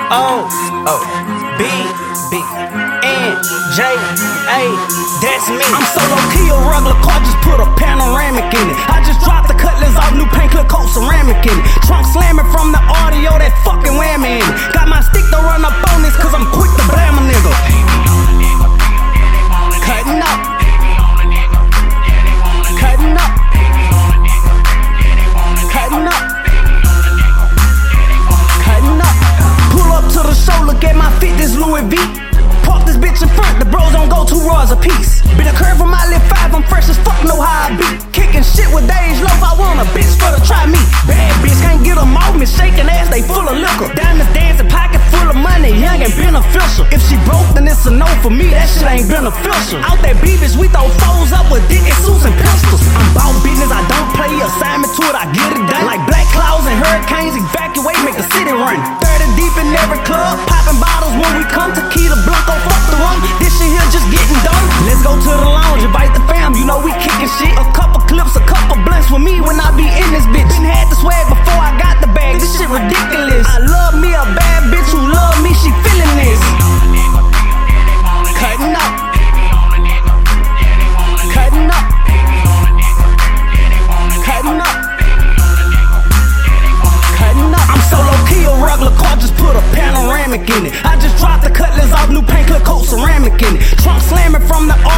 O-O-B-B-N-J-A, that's me. I'm so low-key, a regular car, just put a panoramic in it. I just dropped the Cutlass off, new paint, clear coat, ceramic in it. Trunk slamming from the audio, that fucking whammy in it. Got my stick to run up on this, cause I'm quick to blam a nigga. Cutting up. Cutting up. Cutting up. Cutting up. Pull up to the show, look at my fit, this Louis V. Park this bitch in front, the bros don't go 2 rows a piece. Been a curve from my lip 5, I'm fresh as fuck, know how I be. Kicking shit with Dage Loaf, I want a bitch for to try me. Bad bitch, can't get them off me, shaking ass, they full of liquor. Diamonds dancing, pocket full of money, young and beneficial. If she broke, then it's a no for me, that shit ain't beneficial. Out that B-bitch, we throw foes up with dick and suits and pistols. I'm bout business, I don't play, assignment to it, I get it done. Like black clouds and hurricanes, evacuate, make a city run. 30 deep in every club, popping bottles when we come. Tequila Blanco, fuck the rum, this shit here just getting done. Let's go to the lounge, invite the fam, you know we kicking shit. A couple clips, a couple blunts with me when I be in this bitch. Been had the swag before I got the bag, this shit ridiculous. I love me a bad bitch who love me, she feeling this. Cutting up. Cutting up. Cutting up. Cutting up. I'm so low-key, a regular car, just put a panoramic in it. I just dropped the Cutlass off, new paint, clear coat, ceramic in it. Trunk slamming from the